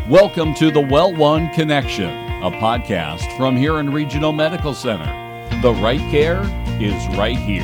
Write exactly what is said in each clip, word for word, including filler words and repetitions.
Welcome to the Well One Connection, a podcast from Huron Regional Medical Center. The right care is right here.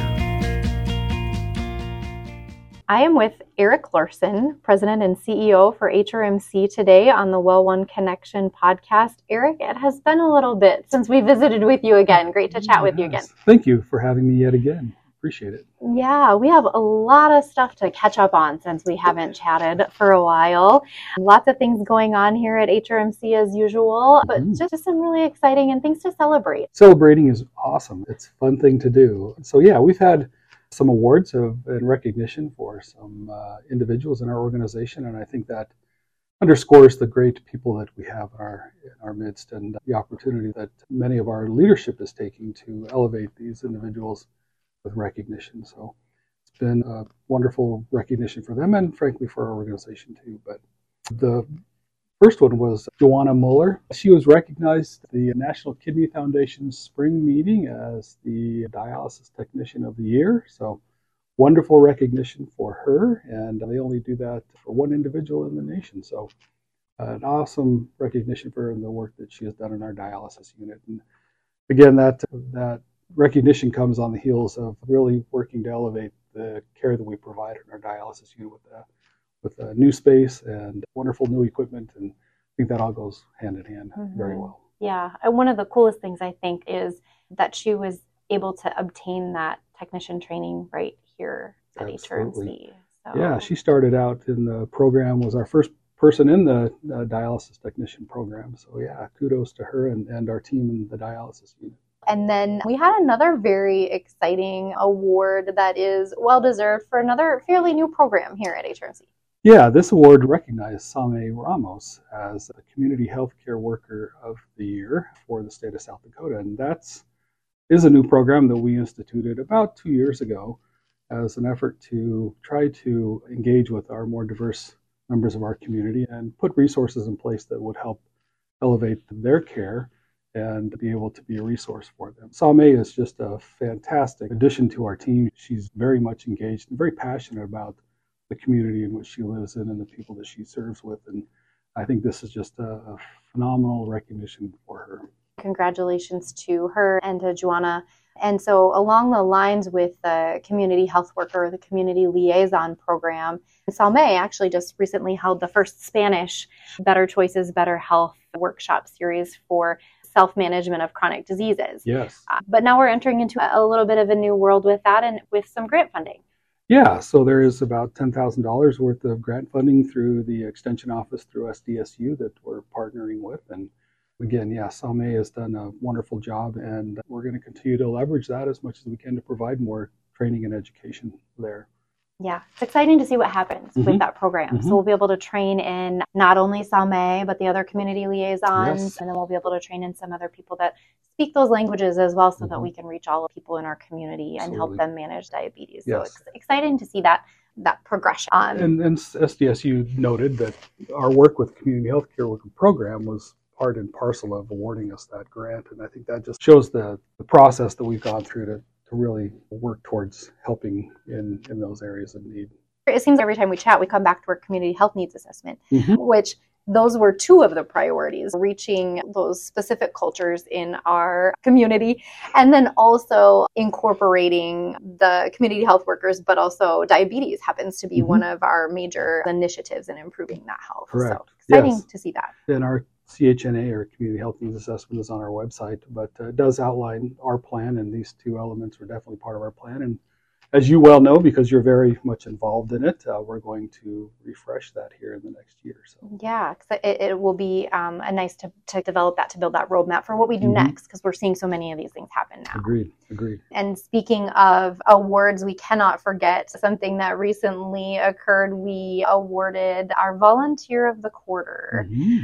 I am with Eric Larson, President and C E O for H R M C today on the Well One Connection podcast. Eric, it has been a little bit since we visited with you again. Great to chat with yes. you again. Thank you for having me yet again. Appreciate it. Yeah, we have a lot of stuff to catch up on since we haven't chatted for a while. Lots of things going on here at H R M C as usual, but mm-hmm. just some really exciting and things to celebrate. Celebrating is awesome. It's a fun thing to do. So yeah, we've had some awards of and recognition for some uh, individuals in our organization, and I think that underscores the great people that we have in our in our midst and the opportunity that many of our leadership is taking to elevate these individuals with recognition. So it's been a wonderful recognition for them and frankly for our organization too. But the first one was Joanna Muller. She was recognized at the National Kidney Foundation's spring meeting as the Dialysis Technician of the Year. So wonderful recognition for her, and they only do that for one individual in the nation. So uh, an awesome recognition for her and the work that she has done in our dialysis unit. And again, that that recognition comes on the heels of really working to elevate the care that we provide in our dialysis unit with a, with a new space and wonderful new equipment, and I think that all goes hand in hand mm-hmm. very well. Yeah, and one of the coolest things I think is that she was able to obtain that technician training right here at H R M C. So. Yeah, she started out in the program, was our first person in the uh, dialysis technician program. So yeah, kudos to her and, and our team in the dialysis unit. And then we had another very exciting award that is well-deserved for another fairly new program here at H R M C. Yeah, this award recognized Same Ramos as a Community Healthcare Worker of the Year for the state of South Dakota. And that's is a new program that we instituted about two years ago as an effort to try to engage with our more diverse members of our community and put resources in place that would help elevate their care and be able to be a resource for them. Same is just a fantastic addition to our team. She's very much engaged and very passionate about the community in which she lives in and the people that she serves with. And I think this is just a, a phenomenal recognition for her. Congratulations to her and to Joanna. And so along the lines with the community health worker, the community liaison program, Salme actually just recently held the first Spanish Better Choices, Better Health workshop series for self-management of chronic diseases. Yes. Uh, but now we're entering into a little bit of a new world with that and with some grant funding. Yeah, so there is about ten thousand dollars worth of grant funding through the Extension Office through S D S U that we're partnering with. And again, yeah, Salme has done a wonderful job, and we're going to continue to leverage that as much as we can to provide more training and education there. Yeah, it's exciting to see what happens mm-hmm. with that program. Mm-hmm. So we'll be able to train in not only Salme, but the other community liaisons, yes. and then we'll be able to train in some other people that speak those languages as well so mm-hmm. that we can reach all the people in our community and Absolutely. help them manage diabetes. Yes. So it's exciting to see that that progression. Um, and, and S D S U noted that our work with Community Healthcare Worker Program was part and parcel of awarding us that grant. And I think that just shows the, the process that we've gone through to to really work towards helping in, in those areas of need. It seems every time we chat, we come back to our community health needs assessment, mm-hmm. which those were two of the priorities, reaching those specific cultures in our community, and then also incorporating the community health workers, but also diabetes happens to be mm-hmm. one of our major initiatives in improving that health. Correct. So exciting yes. to see that. And our C H N A, or Community Health Needs Assessment, is on our website, but uh, it does outline our plan, and these two elements are definitely part of our plan. And as you well know, because you're very much involved in it, uh, we're going to refresh that here in the next year. So yeah, cause it, it will be um, a nice to, to develop that, to build that roadmap for what we do mm-hmm. next, because we're seeing so many of these things happen now. Agreed, agreed. And speaking of awards, we cannot forget something that recently occurred. We awarded our Volunteer of the Quarter. Mm-hmm.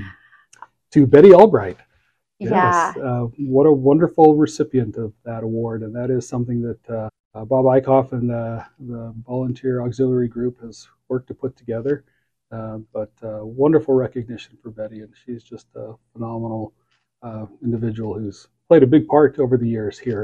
To Betty Albright. Yeah. Yes, uh, what a wonderful recipient of that award. And that is something that uh, uh, Bob Eichhoff and the, the Volunteer Auxiliary Group has worked to put together. Uh, but uh, wonderful recognition for Betty. And she's just a phenomenal uh, individual who's played a big part over the years here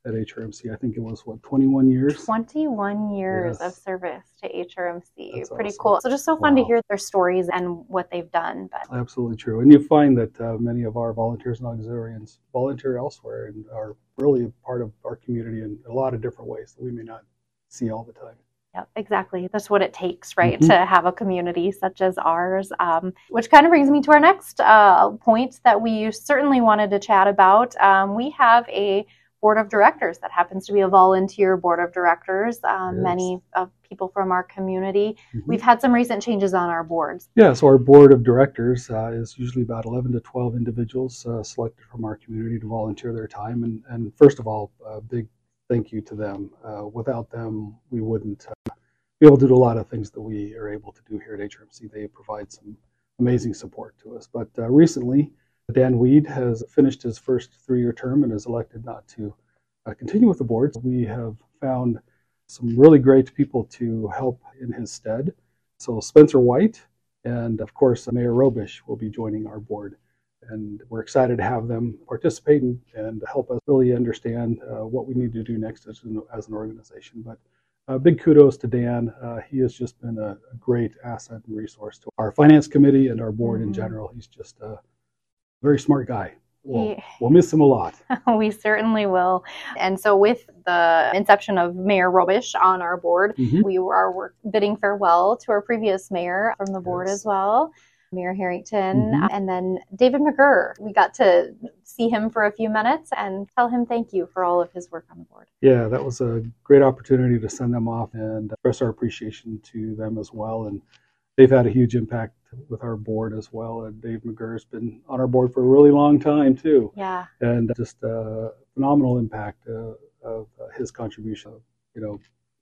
at H R M C. I think it was, what, twenty-one years? twenty-one years Yes. of service to H R M C. That's Pretty awesome. cool. So just so fun to Wow. hear their stories and what they've done. But Absolutely true. And you find that uh, many of our volunteers and auxiliarians volunteer elsewhere and are really a part of our community in a lot of different ways that we may not see all the time. yeah, exactly. That's what it takes, right, Mhm. to have a community such as ours. Um, which kind of brings me to our next uh, point that we certainly wanted to chat about. Um, we have a board of directors that happens to be a volunteer board of directors. Um, Yes. Many of people from our community. Mhm. We've had some recent changes on our boards. Yeah, so our board of directors uh, is usually about eleven to twelve individuals uh, selected from our community to volunteer their time. And, and first of all, a big thank you to them. Uh, without them, we wouldn't uh, be able to do a lot of things that we are able to do here at H R M C. They provide some amazing support to us. But uh, recently, Dan Weed has finished his first three-year term and is elected not to uh, continue with the board. We have found some really great people to help in his stead. So Spencer White and, of course, Mayor Robish will be joining our board. And we're excited to have them participate and, and help us really understand uh, what we need to do next as an, as an organization. But uh, big kudos to Dan. Uh, he has just been a, a great asset and resource to our finance committee and our board Mhm. in general. He's just a very smart guy. We'll, He- we'll miss him a lot. We certainly will. And so with the inception of Mayor Robish on our board, Mhm. we are work- bidding farewell to our previous mayor from the board Yes. as well, Mayor Harrington. Mhm. And then David McGurr. We got to see him for a few minutes and tell him thank you for all of his work on the board. Yeah, that was a great opportunity to send them off and express our appreciation to them as well. And they've had a huge impact with our board as well. And Dave McGurr's been on our board for a really long time too, Yeah. and just a phenomenal impact uh, of uh, his contribution. You know,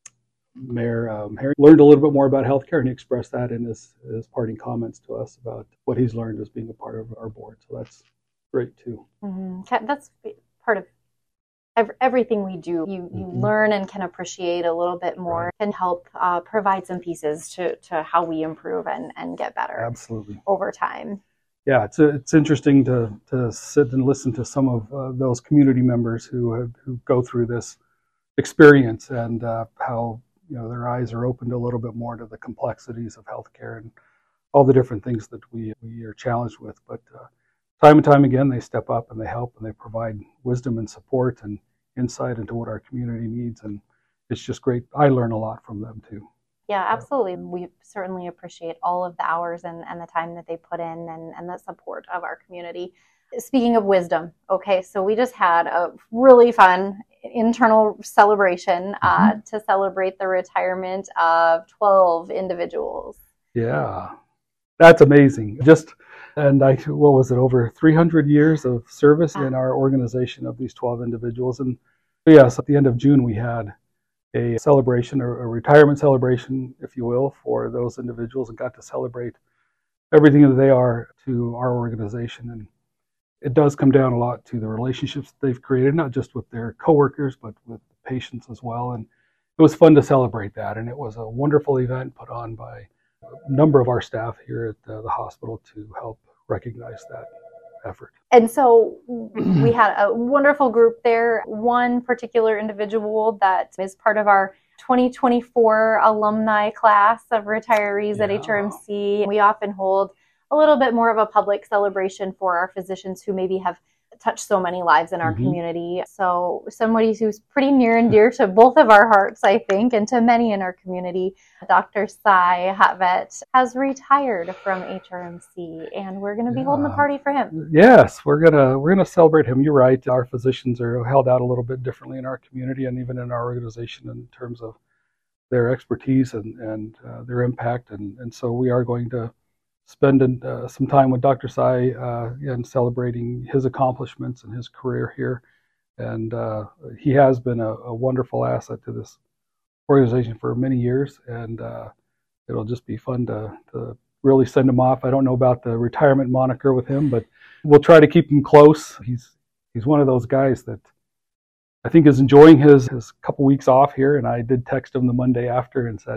Mayor um, Harry learned a little bit more about healthcare, and he expressed that in his, his parting comments to us about what he's learned as being a part of our board. So that's great too. hmm That's part of ev- everything we do. You you Mhm. learn and can appreciate a little bit more Right. and help uh, provide some pieces to, to how we improve and, and get better Absolutely. over time. Yeah, it's it's interesting to to sit and listen to some of uh, those community members who have, who go through this experience and uh, how you know their eyes are opened a little bit more to the complexities of healthcare and all the different things that we we are challenged with. But uh, time and time again, they step up and they help and they provide wisdom and support and insight into what our community needs, and it's just great. I learn a lot from them too. Yeah, absolutely. We certainly appreciate all of the hours and, and the time that they put in and, and the support of our community. Speaking of wisdom, okay, so we just had a really fun internal celebration uh, to celebrate the retirement of twelve individuals. Yeah, that's amazing. Just and I what was it over three hundred years of service in our organization of these twelve individuals. And yes, at the end of June we had a celebration or a retirement celebration, if you will, for those individuals and got to celebrate everything that they are to our organization. And it does come down a lot to the relationships that they've created, not just with their coworkers, but with patients as well. And it was fun to celebrate that. And it was a wonderful event put on by a number of our staff here at the, the hospital to help recognize that effort. And so we had a wonderful group there. One particular individual that is part of our twenty twenty-four alumni class of retirees at Yeah. H R M C. We often hold a little bit more of a public celebration for our physicians who maybe have touched so many lives in our Mhm. community. So somebody who's pretty near and dear to both of our hearts, I think, and to many in our community, Doctor Sai Hatvet, has retired from H R M C, and we're going to be holding a Yeah. party for him. Yes, we're gonna we're gonna celebrate him. You're right. Our physicians are held out a little bit differently in our community and even in our organization in terms of their expertise and and uh, their impact. And and so we are going to spend uh, some time with Doctor Sai uh, and celebrating his accomplishments and his career here. And uh, he has been a, a wonderful asset to this organization for many years. And uh, it'll just be fun to to really send him off. I don't know about the retirement moniker with him, but we'll try to keep him close. He's he's one of those guys that I think is enjoying his, his couple weeks off here. And I did text him the Monday after and said,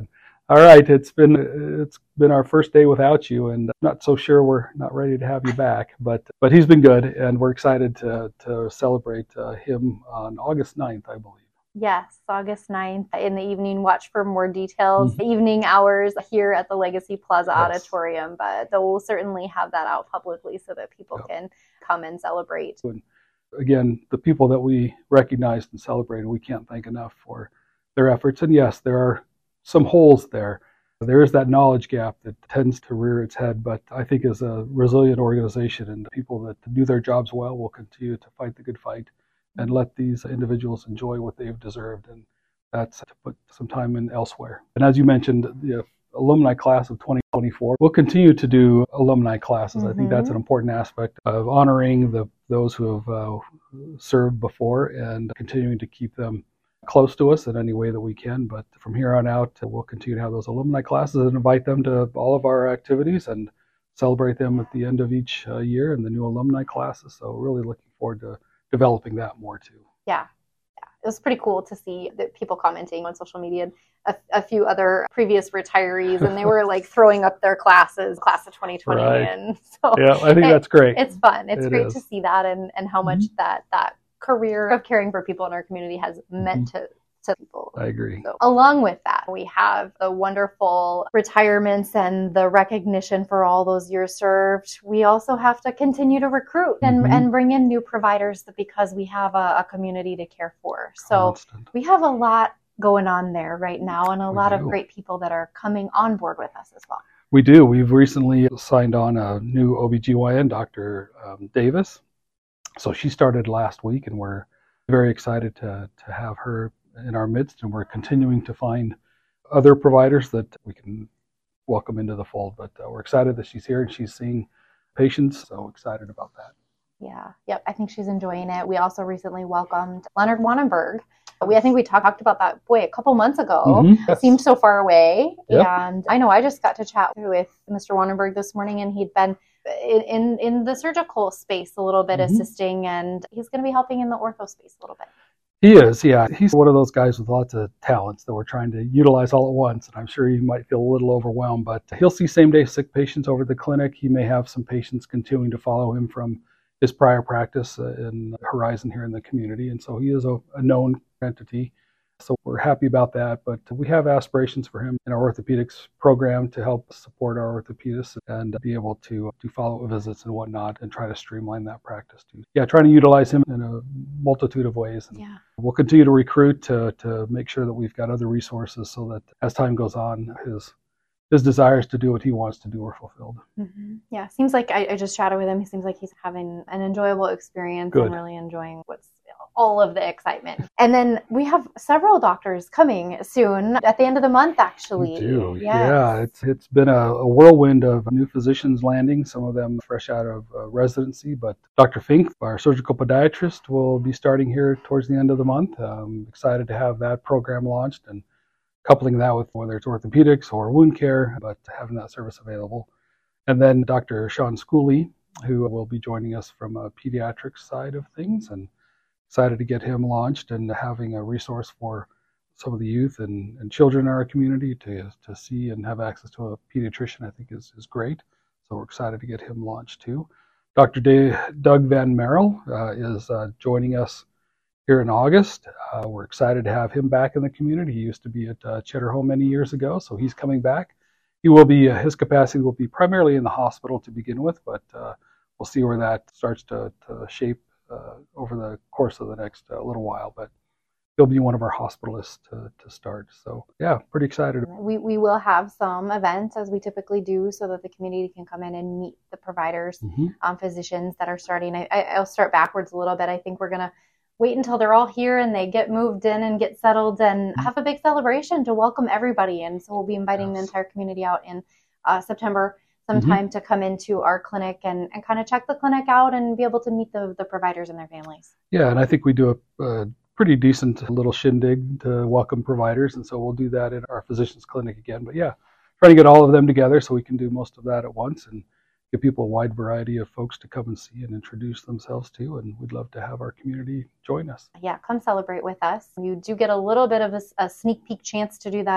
All right, it's been it's been our first day without you, and I'm not so sure we're not ready to have you back. But but he's been good, and we're excited to to celebrate uh, him on August ninth, I believe. Yes, August ninth in the evening. Watch for more details. Mm-hmm. Evening hours here at the Legacy Plaza Yes. Auditorium, but we'll certainly have that out publicly so that people Yep. can come and celebrate. And again, the people that we recognized and celebrated, we can't thank enough for their efforts. And yes, there are some holes there. There is that knowledge gap that tends to rear its head, but I think as a resilient organization and the people that do their jobs well will continue to fight the good fight and let these individuals enjoy what they've deserved, and that's to put some time in elsewhere. And as you mentioned, the alumni class of twenty twenty-four, we'll continue to do alumni classes. Mm-hmm. I think that's an important aspect of honoring the those who have uh, served before and continuing to keep them close to us in any way that we can. But from here on out, we'll continue to have those alumni classes and invite them to all of our activities and celebrate them at the end of each uh, year in the new alumni classes. So really looking forward to developing that more too. Yeah. yeah. It was pretty cool to see that people commenting on social media, a, a few other previous retirees, and they were like throwing up their classes, class of twenty twenty. Right. And so yeah, I think it, that's great. It's fun. It's it great is. to see that and, and how much mm-hmm. that, that career of caring for people in our community has meant mm-hmm. to to people. I agree. So, along with that, we have the wonderful retirements and the recognition for all those years served. We also have to continue to recruit and, mm-hmm. and bring in new providers because we have a, a community to care for. So Constant. We have a lot going on there right now and a we lot do. of great people that are coming on board with us as well. We do. We've recently signed on a new O B G Y N, Doctor Um, Davis. So she started last week, and we're very excited to to have her in our midst, and we're continuing to find other providers that we can welcome into the fold. But uh, we're excited that she's here and she's seeing patients, so excited about that. Yeah, yep, I think she's enjoying it. We also recently welcomed Leonard Wannenberg. We, I think we talked about that, boy, a couple months ago. Mm-hmm. It seemed so far away. Yep. And I know I just got to chat with Mister Wannenberg this morning, and he'd been in, in, in the surgical space a little bit, mm-hmm. assisting, and he's going to be helping in the ortho space a little bit. He is, yeah. He's one of those guys with lots of talents that we're trying to utilize all at once, and I'm sure he might feel a little overwhelmed, but he'll see same-day sick patients over at the clinic. He may have some patients continuing to follow him from his prior practice in Horizon here in the community, and so he is a, a known entity. So we're happy about that, but we have aspirations for him in our orthopedics program to help support our orthopedists and be able to do follow-up visits and whatnot and try to streamline that practice too. Yeah, trying to utilize him in a multitude of ways. And yeah. We'll continue to recruit to, to make sure that we've got other resources so that as time goes on, his his desires to do what he wants to do are fulfilled. Mm-hmm. Yeah, seems like I, I just chatted with him. He seems like he's having an enjoyable experience Good. and really enjoying what's all of the excitement. And then we have several doctors coming soon at the end of the month, actually. We do. Yes. Yeah, it's it's been a, a whirlwind of new physicians landing, some of them fresh out of uh, residency. But Doctor Fink, our surgical podiatrist, will be starting here towards the end of the month. I'm excited to have that program launched and coupling that with whether it's orthopedics or wound care, but having that service available. And then Doctor Sean Schooley, who will be joining us from a pediatrics side of things, and excited to get him launched and having a resource for some of the youth and, and children in our community to to see and have access to a pediatrician, I think is, is great. So we're excited to get him launched too. Doctor Dave, Doug Van Merrill uh, is uh, joining us here in August. Uh, we're excited to have him back in the community. He used to be at uh, Cheddar Home many years ago, so he's coming back. He will be, uh, his capacity will be primarily in the hospital to begin with, but uh, we'll see where that starts to, to shape Uh, over the course of the next uh, little while, but he'll be one of our hospitalists to, to start. So yeah, pretty excited. We we will have some events as we typically do so that the community can come in and meet the providers, mm-hmm. um, physicians that are starting. I, I'll start backwards a little bit. I think we're going to wait until they're all here and they get moved in and get settled and mm-hmm. have a big celebration to welcome everybody. And so we'll be inviting yes. the entire community out in uh, September sometime mm-hmm. to come into our clinic and, and kind of check the clinic out and be able to meet the, the providers and their families. Yeah, and I think we do a, a pretty decent little shindig to welcome providers, and so we'll do that in our physician's clinic again. But yeah, trying to get all of them together so we can do most of that at once and give people a wide variety of folks to come and see and introduce themselves to, and we'd love to have our community join us. Yeah, come celebrate with us. You do get a little bit of a, a sneak peek chance to do that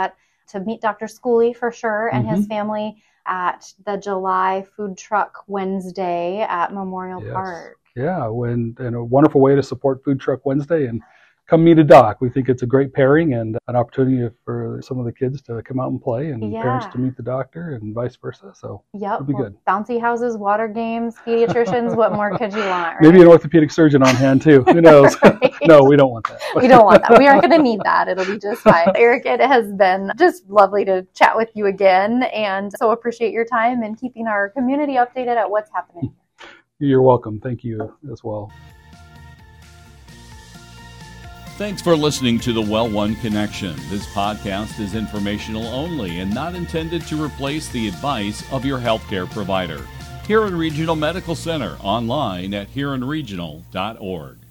to meet Doctor Schooley for sure and Mm-hmm. his family at the July Food Truck Wednesday at Memorial Yes. Park. Yeah, when and a wonderful way to support Food Truck Wednesday and come meet a doc. We think it's a great pairing and an opportunity for some of the kids to come out and play and Yeah. parents to meet the doctor and vice versa. So Yep. it'll be well, good. Bouncy houses, water games, pediatricians. What more could you want? Right? Maybe an orthopedic surgeon on hand too. Who knows? Right. No, we don't want that. We don't want that. We aren't going to need that. It'll be just fine. Eric, it has been just lovely to chat with you again, and so appreciate your time and keeping our community updated at what's happening. You're welcome. Thank you as well. Thanks for listening to the Well One Connection. This podcast is informational only and not intended to replace the advice of your healthcare provider. Huron Regional Medical Center, online at huron regional dot org.